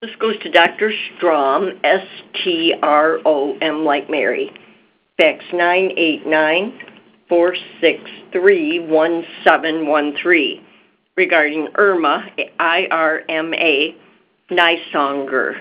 This goes to Dr. Strom, S-T-R-O-M like Mary. Fax 989-463-1713 regarding Irma, I-R-M-A, Nisonger,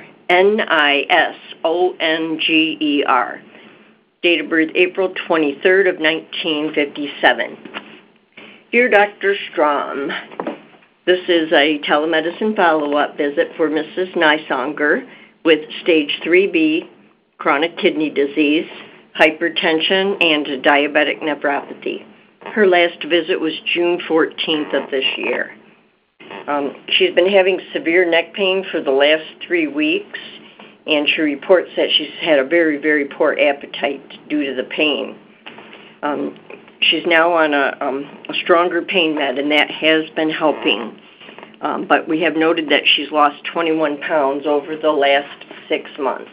N-I-S-O-N-G-E-R. Date of birth April 23rd of 1957. Dear Dr. Strom, this is a telemedicine follow-up visit for Mrs. Nisonger with stage 3B, chronic kidney disease, hypertension, and diabetic nephropathy. Her last visit was June 14th of this year. She's been having severe neck pain for the last 3 weeks, and she reports that she's had a very, very poor appetite due to the pain. She's now on a stronger pain med, and that has been helping. But we have noted that she's lost 21 pounds over the last 6 months.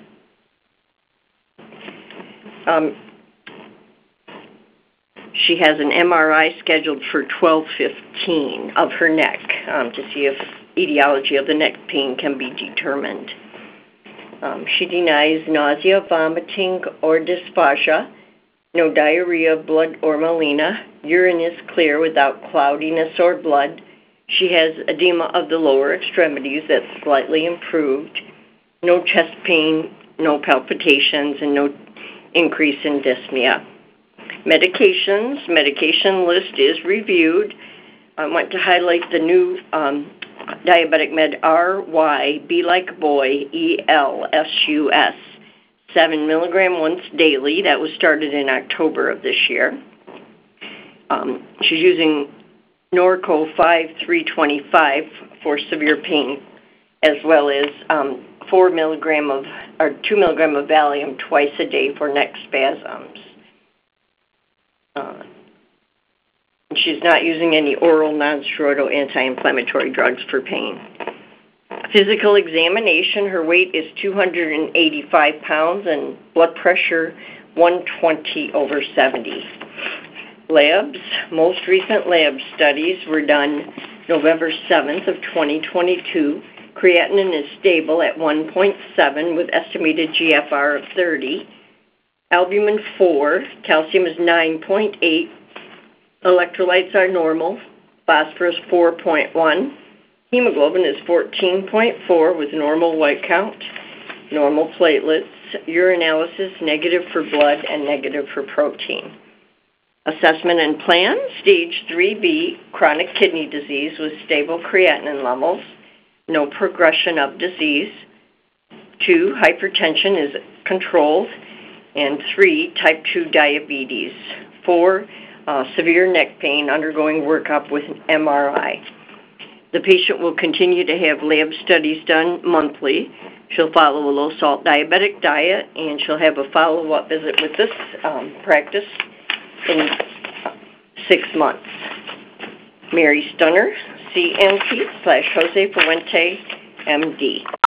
She has an MRI scheduled for 12/15 of her neck to see if etiology of the neck pain can be determined. She denies nausea, vomiting, or dysphagia, no diarrhea, blood, or melena. Urine is clear without cloudiness or blood. She has edema of the lower extremities that's slightly improved, no chest pain, no palpitations, and no increase in dyspnea. Medications, medication list is reviewed. I want to highlight the new diabetic med RY, B like boy, ELSUS, 7 milligram once daily. That was started in October of this year. She's using Norco 5-325 for severe pain, as well as 2 milligram of Valium twice a day for neck spasms. She's not using any oral non-steroidal anti-inflammatory drugs for pain. Physical examination, her weight is 285 pounds and blood pressure 120/70. Labs, most recent lab studies were done November 7th of 2022. Creatinine is stable at 1.7 with estimated GFR of 30. Albumin 4, calcium is 9.8. Electrolytes are normal. Phosphorus 4.1. Hemoglobin is 14.4 with normal white count, normal platelets. Urinalysis negative for blood and negative for protein. Assessment and plan, stage 3B, chronic kidney disease with stable creatinine levels, no progression of disease. 2, hypertension is controlled. And 3, type 2 diabetes. 4, severe neck pain, undergoing workup with an MRI. The patient will continue to have lab studies done monthly. She'll follow a low-salt diabetic diet, and she'll have a follow-up visit with this practice in 6 months. Mary Stunner, CNP /Jose Fuente, MD.